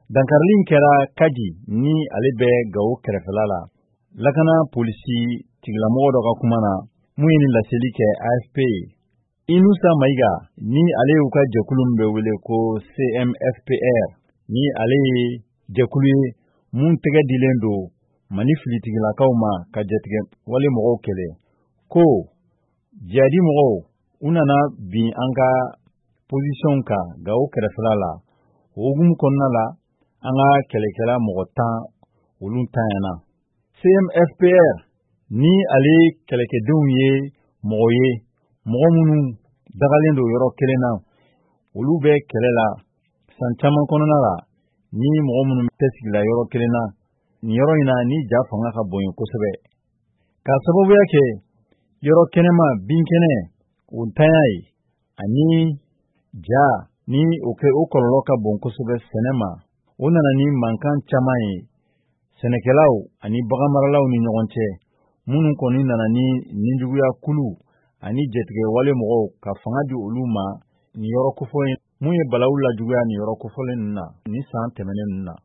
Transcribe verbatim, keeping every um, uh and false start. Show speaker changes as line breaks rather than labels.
Dankarlin kɛra Kaji ni ale bɛ Gawo kɛrɛfɛla la. Lakana polisi tigilamɔgɔ dɔ ka kuma na mun ye ni laseli kɛ A F P ye. Inusa Maiga ni ale y'u ka jɛkulu min bɛ wele ko C M F P R ni ale ye jɛkulu ye mun tɛgɛ dilen don Mali filitigilakaw ma ka jɛtigɛ wale mɔgɔw kɛlɛ ko jadi mɔgɔw u nana bin an ka position kan Gawo kɛrɛfɛla la. O hukumu kɔnɔna la an ka kɛlɛkɛla mɔgɔ tan olu tanyana. C M F P R ni ale kɛlɛkɛdenw ye mɔgɔ ye mɔgɔ minnu dagalen don yɔrɔ kelen na olu bɛ kɛlɛ la san caman kɔnɔna la ni mɔgɔ minnu tɛ sigila yɔrɔ kelen na ni yɔrɔ in na ni ja fanga ka bon kosɛbɛ ka sababuya kɛ yɔrɔ kɛnɛma binkɛnɛ o tanya ye ani ja ni o kɛ o kɔlɔlɔ ka bon kosɛbɛ sɛnɛ ma o nana ni mankan caman ye sɛnɛkɛlaw ani baganmaralaw ni ɲɔgɔn cɛ minnu kɔni nana ni ninjuguya kulu ani jɛtigɛ wale mɔgɔw ka fanga di olu ma ni yɔrɔ kofɔlen mun ye balawu lajuguya ni yɔrɔ kofɔlen ninnu na ni san tɛmɛnen ninnu na.